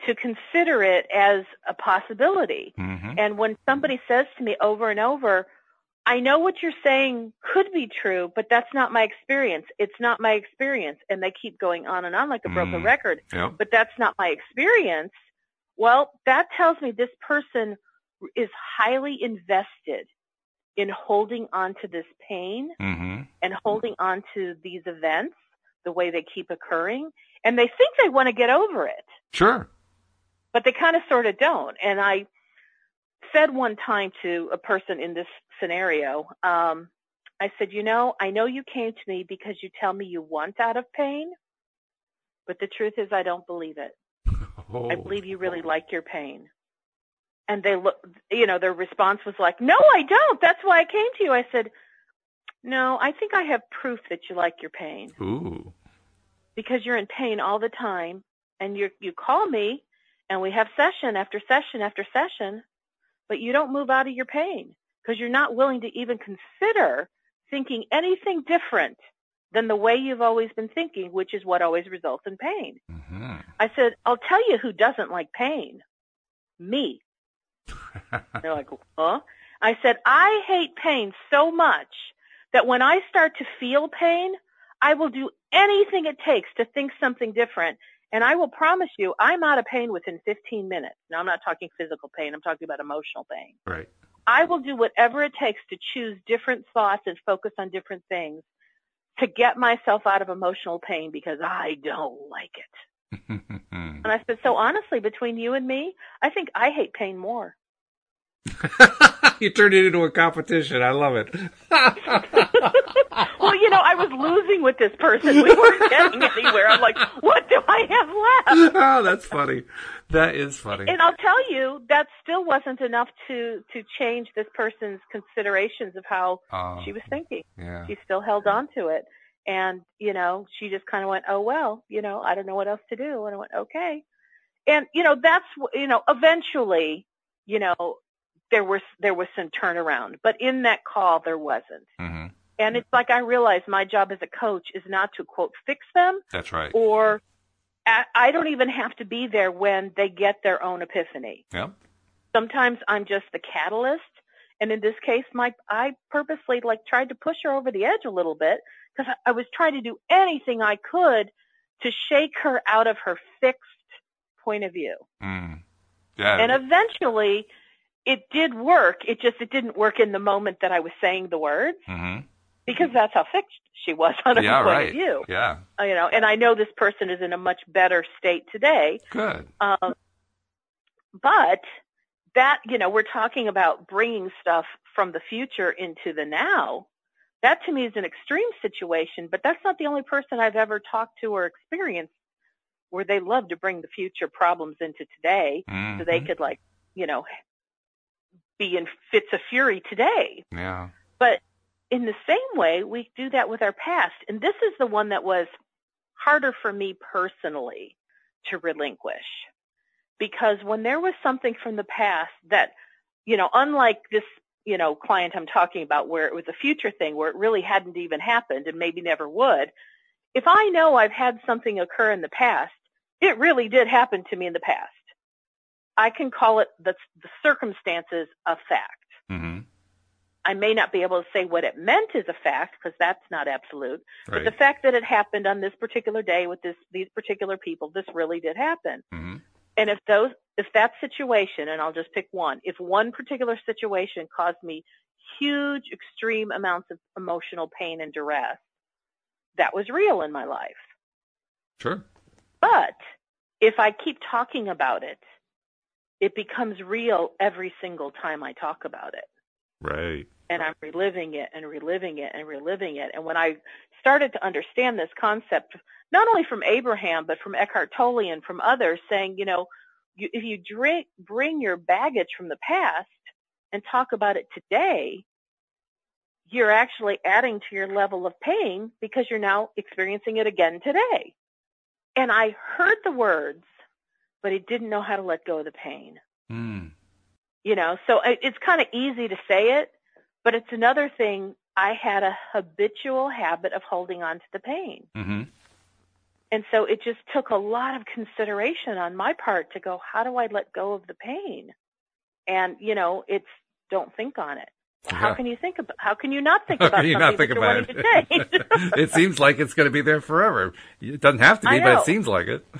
to consider it as a possibility. Mm-hmm. And when somebody says to me over and over, I know what you're saying could be true, but that's not my experience. It's not my experience. And they keep going on and on like a broken Mm. record. Yep. But that's not my experience. Well, that tells me this person is highly invested in holding on to this pain Mm-hmm. and holding on to these events the way they keep occurring. And they think they want to get over it, Sure. but they kind of sort of don't. And I said one time to a person in this scenario, um, I said, you know, I know you came to me because you tell me you want out of pain, but the truth is I don't believe it. Oh. I believe you really like your pain. And they look, you know, their response was like, no, I don't. That's why I came to you. I said, no, I think I have proof that you like your pain. Ooh. Because you're in pain all the time, and you you call me, and we have session after session after session, but you don't move out of your pain because you're not willing to even consider thinking anything different than the way you've always been thinking, which is what always results in pain. Mm-hmm. I said, I'll tell you who doesn't like pain. Me. They're like, huh? I said, I hate pain so much that when I start to feel pain, I will do anything it takes to think something different. And I will promise you, I'm out of pain within fifteen minutes. Now, I'm not talking physical pain. I'm talking about emotional pain. Right. I will do whatever it takes to choose different thoughts and focus on different things to get myself out of emotional pain because I don't like it. And I said, so honestly, between you and me, I think I hate pain more. You turned it into a competition. I love it. Well, you know, I was losing with this person. We weren't getting anywhere. I'm like, what do I have left? Oh, that's funny. That is funny. And I'll tell you, that still wasn't enough to, to change this person's considerations of how uh, she was thinking. Yeah. She still held on to it. And, you know, she just kind of went, oh, well, you know, I don't know what else to do. And I went, okay. And, you know, that's, you know, eventually, you know, there was, there was some turnaround. But in that call, there wasn't. Mm-hmm. And it's like I realized my job as a coach is not to, quote, fix them. That's right. Or I don't even have to be there when they get their own epiphany. Yep. Sometimes I'm just the catalyst. And in this case, my I purposely like tried to push her over the edge a little bit because I was trying to do anything I could to shake her out of her fixed point of view. Mm. Yeah. And eventually it did work. It just, it didn't work in the moment that I was saying the words. Mm-hmm. Because that's how fixed she was on her yeah, point right. of view. Yeah. Uh, you know, and I know this person is in a much better state today. Good. Um, but that, you know, we're talking about bringing stuff from the future into the now. That to me is an extreme situation, but that's not the only person I've ever talked to or experienced where they love to bring the future problems into today mm-hmm. so they could, like, you know, be in fits of fury today. Yeah. But in the same way, we do that with our past. And this is the one that was harder for me personally to relinquish. Because when there was something from the past that, you know, unlike this, you know, client I'm talking about where it was a future thing where it really hadn't even happened and maybe never would, if I know I've had something occur in the past, it really did happen to me in the past. I can call it the, the circumstances of fact. Mm-hmm. I may not be able to say what it meant is a fact because that's not absolute. Right. But the fact that it happened on this particular day with this these particular people, this really did happen. Mm-hmm. And if those, if that situation, and I'll just pick one, if one particular situation caused me huge, extreme amounts of emotional pain and duress, that was real in my life. Sure. But if I keep talking about it, it becomes real every single time I talk about it. Right. And I'm reliving it and reliving it and reliving it. And when I started to understand this concept, not only from Abraham, but from Eckhart Tolle and from others saying, you know, you, if you drink, bring your baggage from the past and talk about it today, you're actually adding to your level of pain because you're now experiencing it again today. And I heard the words, but I didn't know how to let go of the pain. Mm. You know, so it's kind of easy to say it, but it's another thing. I had a habitual habit of holding on to the pain. Mm-hmm. And so it just took a lot of consideration on my part to go, how do I let go of the pain? And, you know, it's don't think on it. Yeah. How can you think about, how can you not think How about can you something not think that you're about wanting to change? It seems like it's going to be there forever. It doesn't have to be, I but know. it seems like it.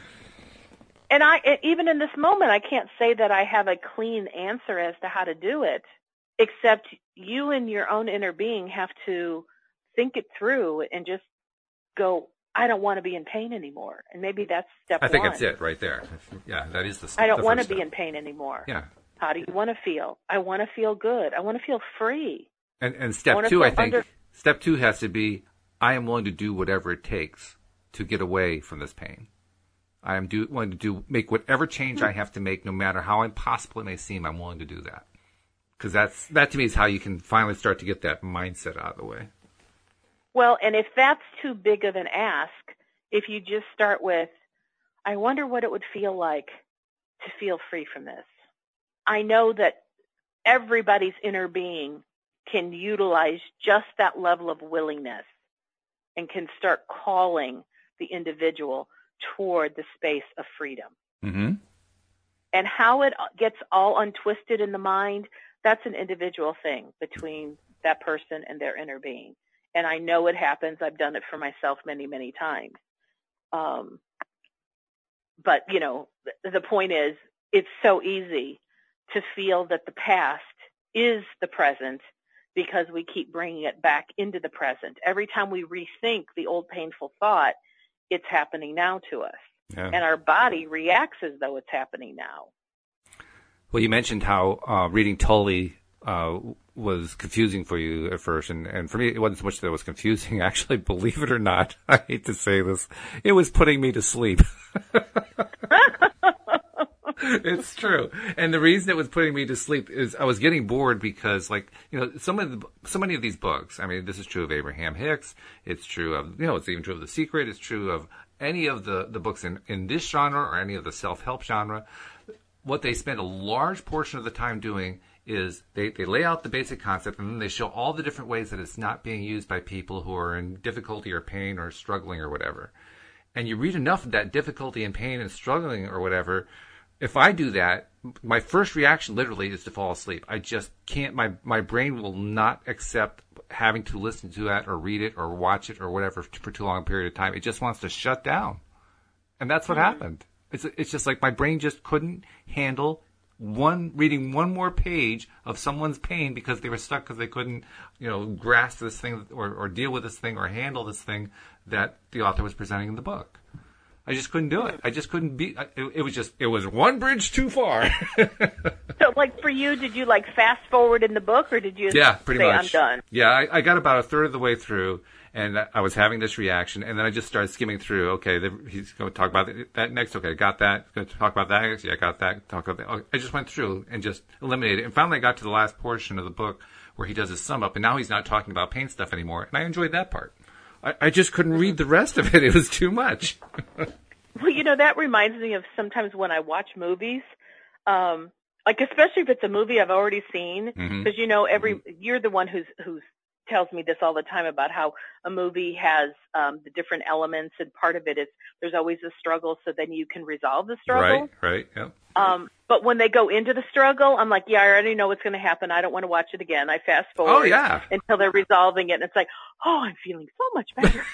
And I, even in this moment, I can't say that I have a clean answer as to how to do it, except you and your own inner being have to think it through and just go, I don't want to be in pain anymore. And maybe that's step one. I think it's it right there. Yeah, that is the step. I don't the want to first be step. in pain anymore. Yeah. How do you want to feel? I want to feel good. I want to feel free. And, and I step wanna two, I feel think, under- step two has to be, I am willing to do whatever it takes to get away from this pain. I am do, willing to do make whatever change I have to make, no matter how impossible it may seem. I'm willing to do that, because that's that to me is how you can finally start to get that mindset out of the way. Well, and if that's too big of an ask, if you just start with, I wonder what it would feel like to feel free from this. I know that everybody's inner being can utilize just that level of willingness and can start calling the individual toward the space of freedom. Mm-hmm. And how it gets all untwisted in the mind, that's an individual thing between that person and their inner being. And I know it happens. I've done it for myself many, many times. Um, but, you know, the, the point is, it's so easy to feel that the past is the present because we keep bringing it back into the present. Every time we rethink the old painful thought, it's happening now to us. Yeah. And our body reacts as though it's happening now. Well, you mentioned how uh, reading Tully uh, was confusing for you at first, and, and for me, it wasn't so much that it was confusing. Actually, believe it or not, I hate to say this, it was putting me to sleep. It's true. And the reason it was putting me to sleep is I was getting bored because, like, you know, some of the, so many of these books, I mean, this is true of Abraham Hicks. It's true of, you know, it's even true of The Secret. It's true of any of the, the books in, in this genre or any of the self-help genre. What they spend a large portion of the time doing is they, they lay out the basic concept, and then they show all the different ways that it's not being used by people who are in difficulty or pain or struggling or whatever. And you read enough of that difficulty and pain and struggling or whatever. If I do that, my first reaction literally is to fall asleep. I just can't, my, my brain will not accept having to listen to that or read it or watch it or whatever for too long a period of time. It just wants to shut down. And that's what mm-hmm. happened. It's it's just like my brain just couldn't handle one reading one more page of someone's pain because they were stuck because they couldn't, you know, grasp this thing or, or deal with this thing or handle this thing that the author was presenting in the book. I just couldn't do it. I just couldn't be. It, it was just. It was one bridge too far. So, like for you, did you like fast forward in the book, or did you? Yeah, pretty say, much. I'm done. Yeah, I, I got about a third of the way through, and I was having this reaction, and then I just started skimming through. Okay, the, he's going to talk about that next. Okay, got that. Going to talk about that. Yeah, I got that. Talk about that. Okay, I just went through and just eliminated it, and finally I got to the last portion of the book where he does his sum up, and now he's not talking about pain stuff anymore, and I enjoyed that part. I, I just couldn't read the rest of it. It was too much. Well, you know, that reminds me of sometimes when I watch movies, um, like especially if it's a movie I've already seen, because, mm-hmm. you know, every mm-hmm. you're the one who's who's tells me this all the time about how a movie has um, the different elements, and part of it is there's always a struggle, so then you can resolve the struggle. Right, right, yeah. Um, but when they go into the struggle, I'm like, yeah, I already know what's going to happen. I don't want to watch it again. I fast forward oh, yeah. until they're resolving it, and it's like, oh, I'm feeling so much better.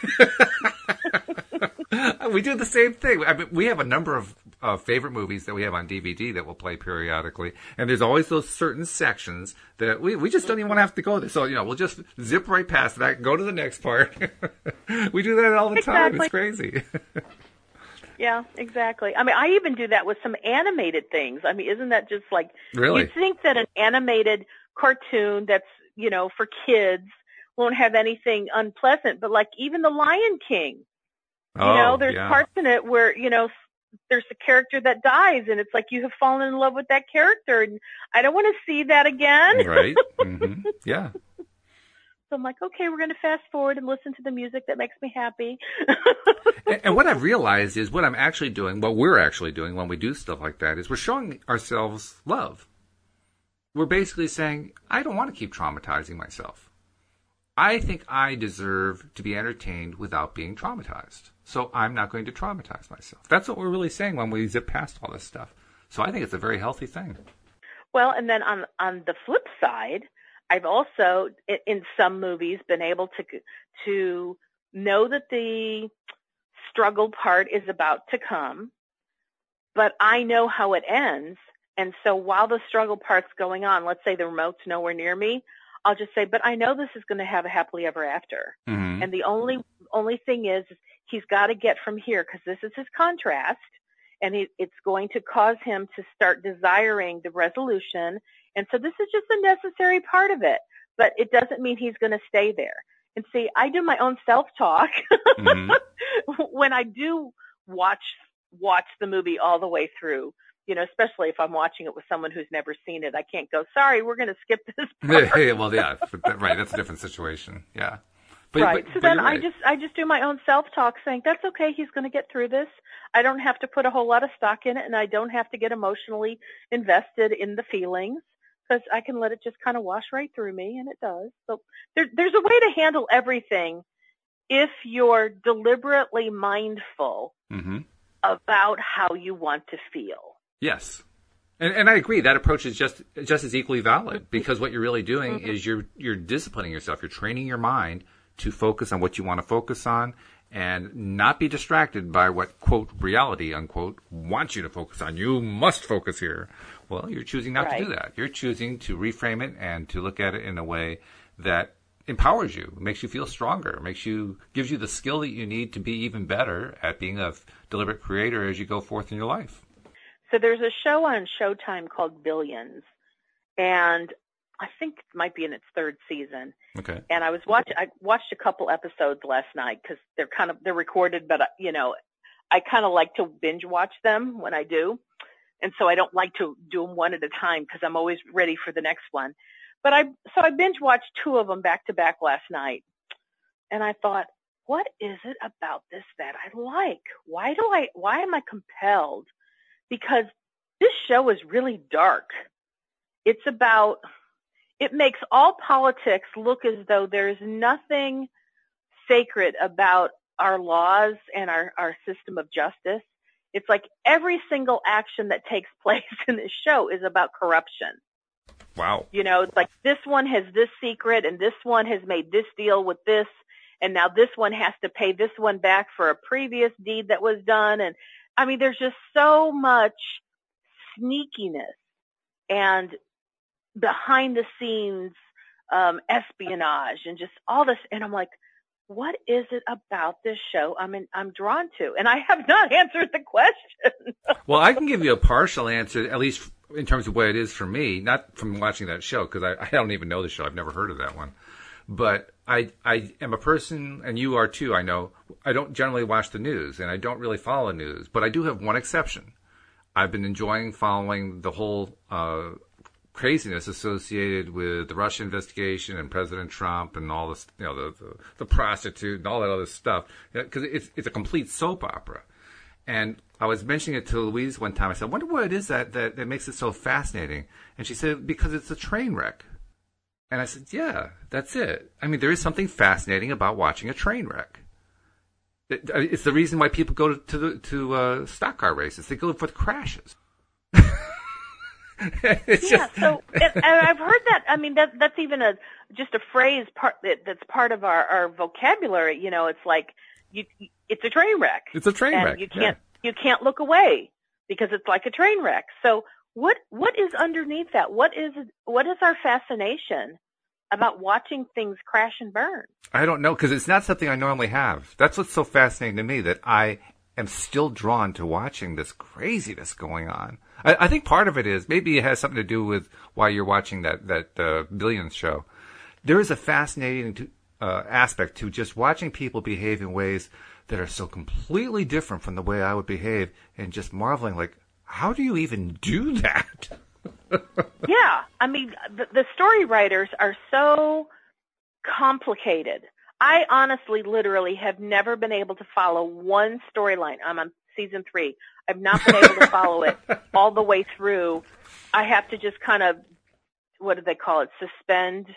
We do the same thing. I mean, we have a number of uh, favorite movies that we have on D V D that we'll play periodically, and there's always those certain sections that we, we just don't even want to have to go there. So, you know, we'll just zip right past that and go to the next part. We do that all the exactly. time. It's crazy. Yeah, exactly. I mean, I even do that with some animated things. I mean, isn't that just like, really? You'd think that an animated cartoon that's, you know, for kids won't have anything unpleasant, but like even The Lion King, you oh, know, there's yeah. parts in it where, you know, there's a character that dies, and it's like you have fallen in love with that character, and I don't want to see that again. Right. Mm-hmm. Yeah. So I'm like, okay, we're going to fast forward and listen to the music that makes me happy. and, and what I've realized is what I'm actually doing, what we're actually doing when we do stuff like that is we're showing ourselves love. We're basically saying, I don't want to keep traumatizing myself. I think I deserve to be entertained without being traumatized. So I'm not going to traumatize myself. That's what we're really saying when we zip past all this stuff. So I think it's a very healthy thing. Well, and then on on the flip side, I've also, in some movies, been able to to know that the struggle part is about to come, but I know how it ends. And so while the struggle part's going on, let's say the remote's nowhere near me, I'll just say, but I know this is going to have a happily ever after. Mm-hmm. And the only only thing is, he's got to get from here, because this is his contrast, and he, it's going to cause him to start desiring the resolution. And so this is just a necessary part of it, but it doesn't mean he's going to stay there. And see, I do my own self-talk mm-hmm. when I do watch watch the movie all the way through. You know, especially if I'm watching it with someone who's never seen it, I can't go, sorry, we're going to skip this part. Yeah, well, yeah, right. That's a different situation. Yeah. But, right. But, so but then right. I just I just do my own self-talk saying, that's okay, he's going to get through this. I don't have to put a whole lot of stock in it, and I don't have to get emotionally invested in the feelings, because I can let it just kind of wash right through me, and it does. So there, there's a way to handle everything if you're deliberately mindful mm-hmm. about how you want to feel. Yes. And, and I agree. That approach is just just as equally valid, because what you're really doing mm-hmm. is you're you're disciplining yourself. You're training your mind to focus on what you want to focus on and not be distracted by what, quote, reality, unquote, wants you to focus on. You must focus here. Well, you're choosing not right. to do that. You're choosing to reframe it and to look at it in a way that empowers you, makes you feel stronger, makes you, gives you the skill that you need to be even better at being a deliberate creator as you go forth in your life. So there's a show on Showtime called Billions, and I think it might be in its third season. Okay. And I was watching. I watched a couple episodes last night because they're kind of they're recorded, but you know, I kind of like to binge watch them when I do, and so I don't like to do them one at a time because I'm always ready for the next one. But I so I binge watched two of them back to back last night, and I thought, what is it about this that I like? Why do I? Why am I compelled? Because this show is really dark. It's about, it makes all politics look as though there's nothing sacred about our laws and our, our system of justice. It's like every single action that takes place in this show is about corruption. Wow. You know, it's like this one has this secret and this one has made this deal with this, and now this one has to pay this one back for a previous deed that was done. And I mean, there's just so much sneakiness and behind the scenes um, espionage and just all this. And I'm like, what is it about this show I'm in, I'm drawn to? And I have not answered the question. Well, I can give you a partial answer, at least in terms of what it is for me, not from watching that show, because I, I don't even know the show. I've never heard of that one. But I I am a person, and you are too, I know, I don't generally watch the news, and I don't really follow news. But I do have one exception. I've been enjoying following the whole uh, craziness associated with the Russia investigation and President Trump and all this, you know, the, the, the prostitute and all that other stuff, because it's, it's a complete soap opera. And I was mentioning it to Louise one time. I said, I wonder what it is that, that, that makes it so fascinating. And she said, because it's a train wreck. And I said, yeah, that's it. I mean, there is something fascinating about watching a train wreck. It, it's the reason why people go to to, the, to uh, stock car races. They go for the crashes. It's yeah, just... so it, and I've heard that. I mean, that that's even a just a phrase part that, that's part of our, our vocabulary. You know, it's like you, it's a train wreck. It's a train and wreck. You can't yeah. you can't look away because it's like a train wreck. So what what is underneath that? What is what is our fascination about watching things crash and burn? I don't know, because it's not something I normally have. That's what's so fascinating to me, that I am still drawn to watching this craziness going on. I, I think part of it is, maybe it has something to do with why you're watching that, that uh, Billions show. There is a fascinating to, uh, aspect to just watching people behave in ways that are so completely different from the way I would behave, and just marveling, like, how do you even do that? Yeah, I mean, the, the story writers are so complicated. I honestly, literally have never been able to follow one storyline. I'm on season three. I've not been able to follow it all the way through. I have to just kind of, what do they call it, suspend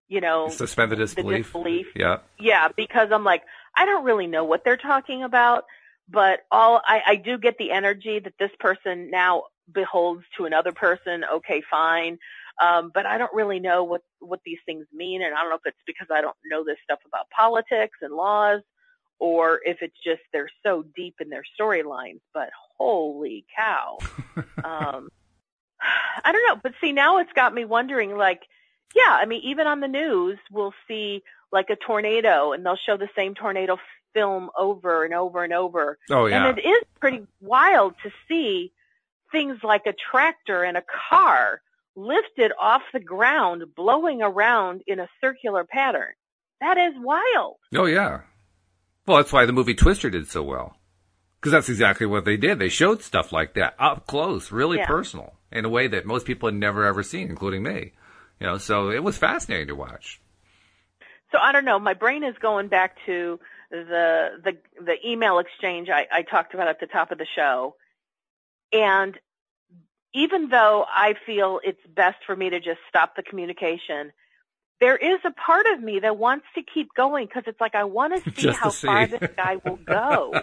you know, suspend the disbelief. The disbelief. Yeah. Yeah, because I'm like, I don't really know what they're talking about, but all I, I do get the energy that this person now beholds to another person. Okay, fine. Um, but I don't really know what, what these things mean. And I don't know if it's because I don't know this stuff about politics and laws, or if it's just they're so deep in their storylines. But holy cow. um, I don't know. But see, now it's got me wondering, like, yeah, I mean, even on the news, we'll see like a tornado and they'll show the same tornado film over and over and over. Oh, yeah. And it is pretty wild to see things like a tractor and a car lifted off the ground, blowing around in a circular pattern. That is wild. Oh, yeah. Well, that's why the movie Twister did so well. Because that's exactly what they did. They showed stuff like that up close, really yeah. personal, in a way that most people had never ever seen, including me. You know, so it was fascinating to watch. So I don't know. My brain is going back to the the, the email exchange I, I talked about at the top of the show. And even though I feel it's best for me to just stop the communication, there is a part of me that wants to keep going because it's like I want to see just how to see. far this guy will go.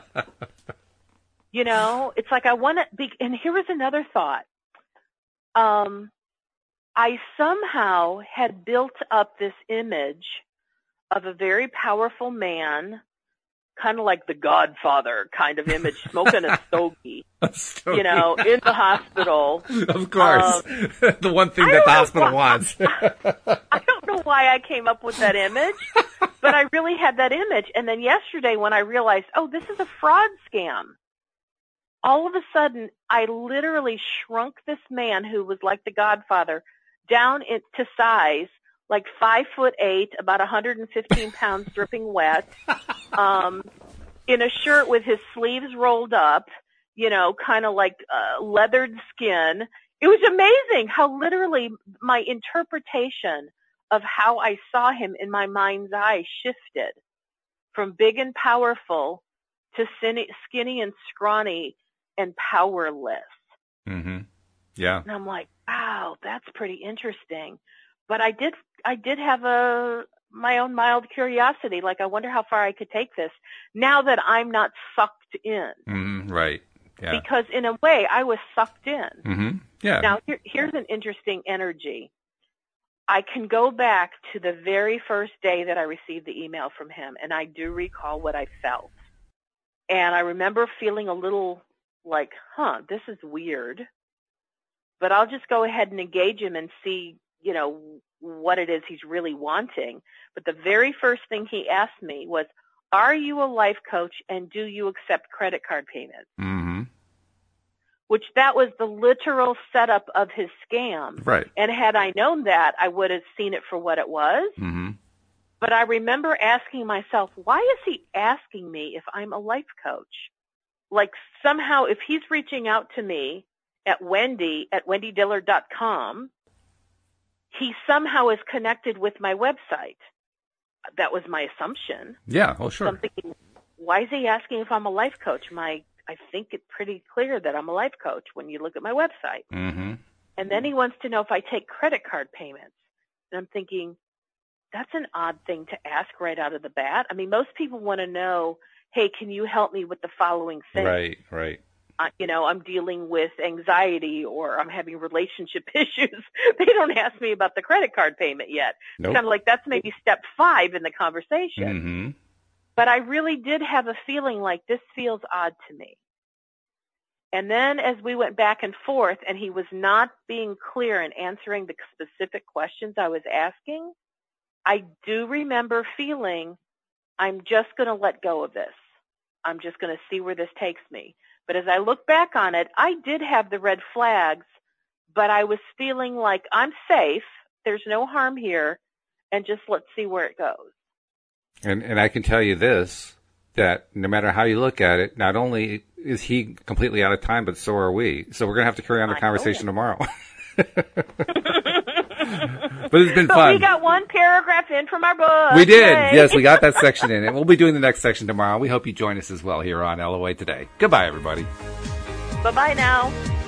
You know, it's like I want to be. And here was another thought. Um, I somehow had built up this image of a very powerful man, kind of like the Godfather kind of image, smoking a stogie, a stogie. You know, in the hospital. Of course. Um, the one thing that the hospital why, wants. I don't know why I came up with that image, but I really had that image. And then yesterday when I realized, oh, this is a fraud scam, all of a sudden I literally shrunk this man who was like the Godfather down to size, like five foot eight, about one hundred fifteen pounds, dripping wet, um, in a shirt with his sleeves rolled up, you know, kind of like uh, leathered skin. It was amazing how literally my interpretation of how I saw him in my mind's eye shifted from big and powerful to skinny and scrawny and powerless. Mm-hmm. Yeah. And I'm like, wow, that's pretty interesting. But I did, I did have a, my own mild curiosity. Like, I wonder how far I could take this now that I'm not sucked in. Mm-hmm. Right. Yeah. Because in a way I was sucked in. Mm-hmm. Yeah. Now here, here's an interesting energy. I can go back to the very first day that I received the email from him, and I do recall what I felt. And I remember feeling a little like, huh, this is weird. But I'll just go ahead and engage him and see, you know, what it is he's really wanting. But the very first thing he asked me was, are you a life coach and do you accept credit card payments? Mm-hmm. Which that was the literal setup of his scam. Right. And had I known that, I would have seen it for what it was. Mm-hmm. But I remember asking myself, why is he asking me if I'm a life coach? Like somehow if he's reaching out to me at Wendy at wendy dillard dot com, he somehow is connected with my website. That was my assumption. Yeah, well, sure. So I'm thinking, why is he asking if I'm a life coach? My, I think it's pretty clear that I'm a life coach when you look at my website. Mm-hmm. And then he wants to know if I take credit card payments. And I'm thinking, that's an odd thing to ask right out of the bat. I mean, most people want to know, hey, can you help me with the following thing? Right, right. Uh, you know, I'm dealing with anxiety or I'm having relationship issues. They don't ask me about the credit card payment yet. Nope. It's kind of like that's maybe step five in the conversation. Mm-hmm. But I really did have a feeling like this feels odd to me. And then as we went back and forth and he was not being clear in answering the specific questions I was asking, I do remember feeling I'm just going to let go of this. I'm just going to see where this takes me. But as I look back on it, I did have the red flags, but I was feeling like I'm safe. There's no harm here. And just let's see where it goes. And and I can tell you this, that no matter how you look at it, not only is he completely out of time, but so are we. So we're going to have to carry on the I conversation tomorrow. But it's been but fun. We got one paragraph in from our book. We did. Yay. Yes, we got that section in. And we'll be doing the next section tomorrow. We hope you join us as well here on L O A Today. Goodbye, everybody. Bye-bye now.